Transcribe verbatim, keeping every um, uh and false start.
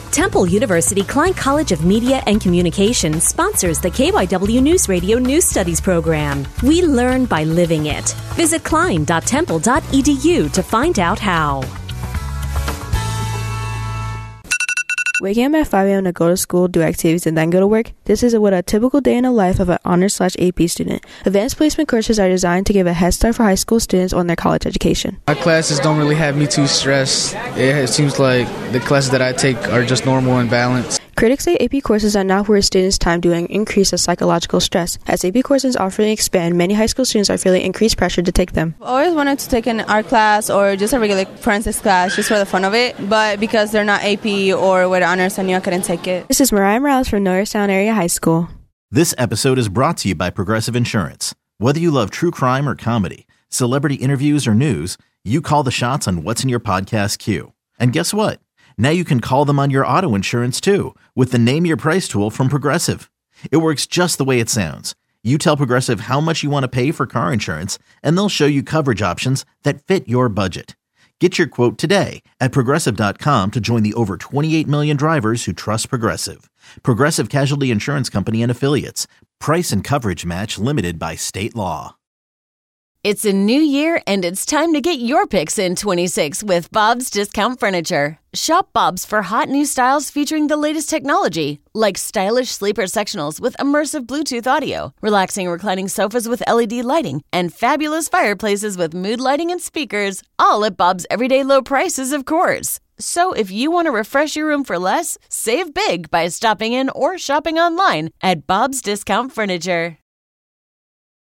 Temple University Klein College of Media and Communications sponsors the K Y W News Radio News Studies program. We learn by living it. Visit klein dot temple dot e d u to find out how. Waking up at five a.m. to go to school, do activities, and then go to work? This is what a typical day in the life of an honors slash A P student. Advanced placement courses are designed to give a head start for high school students on their college education. My classes don't really have me too stressed. It seems like the classes that I take are just normal and balanced. Critics say A P courses are not worth students' time due to an increase of psychological stress. As A P courses often expand, many high school students are feeling increased pressure to take them. I always wanted to take an art class or just a regular forensics class just for the fun of it, but because they're not A P or with honors, I knew I couldn't take it. This is Mariah Morales from Norristown Area High School. This episode is brought to you by Progressive Insurance. Whether you love true crime or comedy, celebrity interviews or news, you call the shots on what's in your podcast queue. And guess what? Now you can call them on your auto insurance too with the Name Your Price tool from Progressive. It works just the way it sounds. You tell Progressive how much you want to pay for car insurance, and they'll show you coverage options that fit your budget. Get your quote today at progressive dot com to join the over twenty-eight million drivers who trust Progressive. Progressive Casualty Insurance Company and Affiliates. Price and coverage match limited by state law. It's a new year, and it's time to get your picks in twenty-six with Bob's Discount Furniture. Shop Bob's for hot new styles featuring the latest technology, like stylish sleeper sectionals with immersive Bluetooth audio, relaxing reclining sofas with L E D lighting, and fabulous fireplaces with mood lighting and speakers, all at Bob's everyday low prices, of course. So if you want to refresh your room for less, save big by stopping in or shopping online at Bob's Discount Furniture.